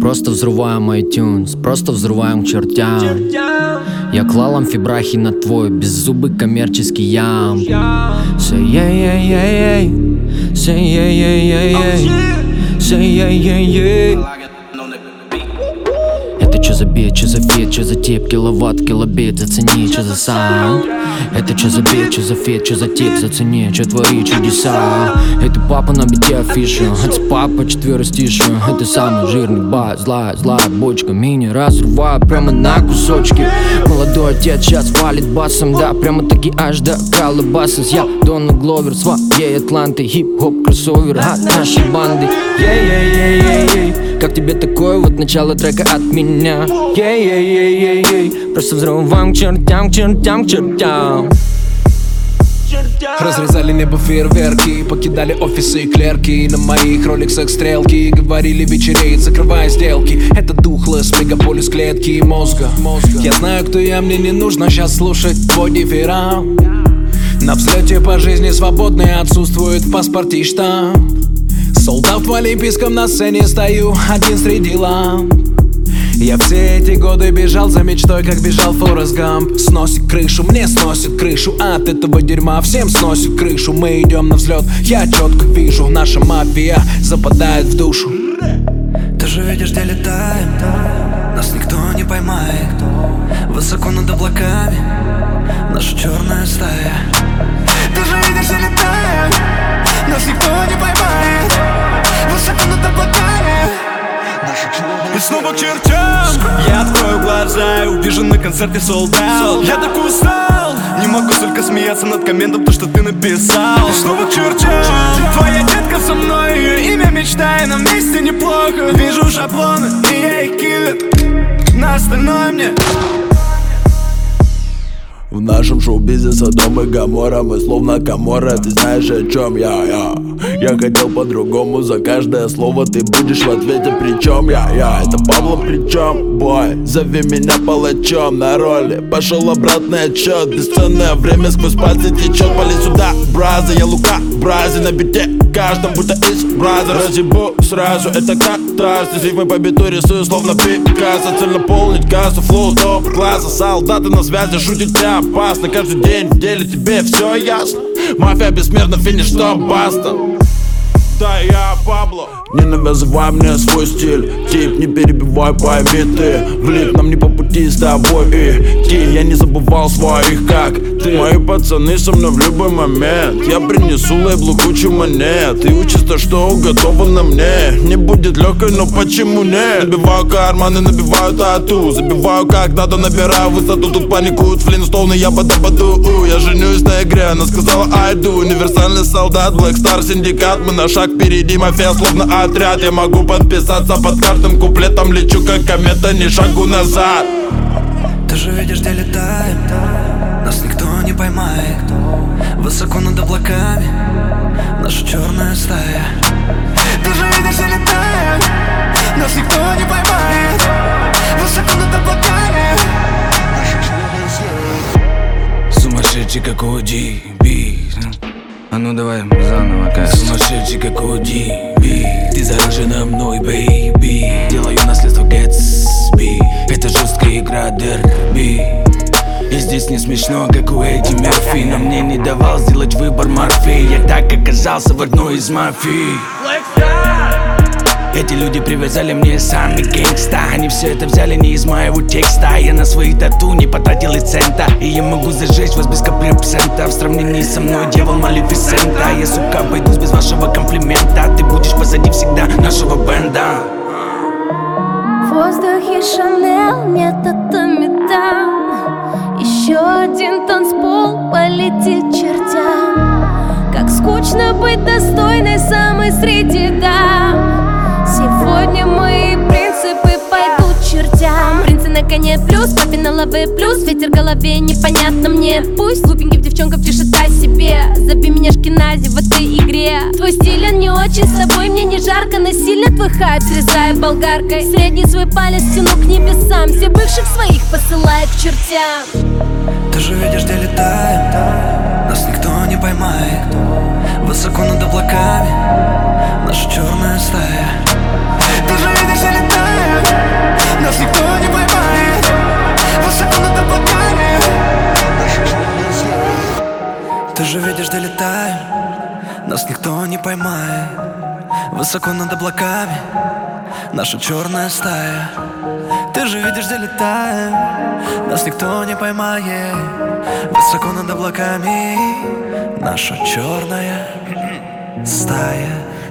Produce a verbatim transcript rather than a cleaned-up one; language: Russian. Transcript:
просто взрываем iTunes, просто взрываем к чертям. Я клал амфибрахи на твой беззубый коммерческий ям. Say yeah yeah yeah yeah, say yeah yeah yeah yeah, say yeah yeah yeah. Это чё за бит, чё за фит, чё за тип, киловатт, килобит, зацени, чё за саунд. Это чё за бит, чё за фит, чё за тип, зацени, чё твои чудеса. Это папа на бите афиша, это папа четверостиша. Это самый жирный бас, злая, злая бочка. Мини разрываю прямо на кусочки. Молодой отец сейчас валит басом, да, прямо таки аж до Калабасас. Я Дональд Гловер, своей Атланты, хип-хоп кроссовер от нашей банды. Ей-ей-ей-ей-ей, как тебе такое вот начало трека от меня? Ей-ей-ей-ей-ей, просто взрываем к чертям, к чертям, к чертям. Разрезали небо фейерверки, покидали офисы и клерки. На моих роликсах стрелки, говорили вечереет, закрывая сделки. Это духлess, мегаполис клетки и мозга. Я знаю, кто я, мне не нужно сейчас слушать твой дифферам. На взлете по жизни свободный, отсутствует в паспорте штамп. Солдат в олимпийском на сцене стою, один среди ламп. Я все эти годы бежал за мечтой, как бежал Форест Гамп. Сносит крышу, мне сносит крышу от этого дерьма, всем сносит крышу. Мы идем на взлет, я четко вижу, наша мафия западает в душу. Ты же видишь, где летаем, нас никто не поймает. Высоко над облаками наша черная стая. Ты же видишь, где летаем, нас никто не поймает. Высоко над облаками и снова к чертям. Я открою глаза и увижу на концерте солдат. Я так устал, не могу только смеяться над комментом, то, что ты написал. И снова к чертям. Твоя детка со мной, ее имя мечта, и нам вместе неплохо. Вижу шаблоны, и я их киллер. На остальное мне. В нашем шоу-бизе Содом и Гоморра, мы словно Каморра. Ты знаешь, о чем я, я Я хотел по-другому, за каждое слово ты будешь в ответе. Причем я, я Это Пабло, причем, бой, зови меня палачом. На роли пошел обратный отчет. Бесценное время сквозь пальцы течет. Пали сюда, браза, я Лука, бразе. На бите каждом будто из браза. Разъебу сразу, это катарс. Здесь рифмы по биту рисую, словно Пикассо. Цель наполнить кассу, флоу топ класса. Солдаты на связи, шутить опасно. Каждый день в деле тебе все ясно. Мафия бессмертна, финиш, стоп, баста. Да, я Пабло. Не навязывай мне свой стиль, тип, не перебивай, пойми ты. Влип нам не по пути с тобой идти. Я не забывал своих, как ты. Мои пацаны со мной в любой момент. Я принесу лейблу кучу монет. И учится, что уготовано мне. Не будет легкой, но почему нет? Набиваю карманы, набиваю тату. Забиваю как надо, набираю высоту. Тут паникуют флинстоуны, я бада-баду. Я женюсь на игре, она сказала I do. Универсальный солдат, Black Star синдикат. Мы на шаг впереди, мафия словно отряд. Я могу подписаться под каждым куплетом. Лечу как комета, ни шагу назад. Ты же видишь, где летаем, нас никто не поймает. Высоко над облаками наша черная стая. Ты же видишь, где летаем, нас никто не поймает. Высоко над облаками наша черная стая. Сумасшедший как о ди би. А ну давай заново, как сумасшедший как о ди би. Ты заражена мной, бейби. Делаю наследство Гэтсби. Это жесткая игра дерби. И здесь не смешно, как у Эдди Мерфи. Но мне не давал сделать выбор Морфей. Я так оказался в одной из мафий. Эти люди привязали мне сами гэнгста. Они все это взяли не из моего текста. Я на свои тату не потратил и цента. И я могу зажечь вас без капли абсента. В сравнении со мной дьявол Малефисента. Я, сука, обойдусь без вашего комплимента. Ты будешь позади всегда нашего бенда. В воздухе Шанель, нет, это металл. Еще один танцпол полетит чертям. Как скучно быть достойной самой среди дам. Сегодня мои принципы пойдут чертям. Принцы на коне плюс, папе на лаве плюс. Ветер в голове, непонятно мне. Пусть глупеньким девчонкам пишет о себе. Забей меня шкинази в этой игре. Твой стиль, он не очень, с тобой мне не жарко. Но сильно твой хайп, срезая болгаркой. Средний свой палец тяну к небесам. Все бывших своих посылаю к чертям. Ты же видишь, где летаем, нас никто не поймает. Высоко над облаками наша черная стая. Ты же видишь, где летаем, поймает. Высоко над облаками наша черная стая. Ты же видишь, где летаем, нас никто не поймает. Высоко над облаками наша черная стая.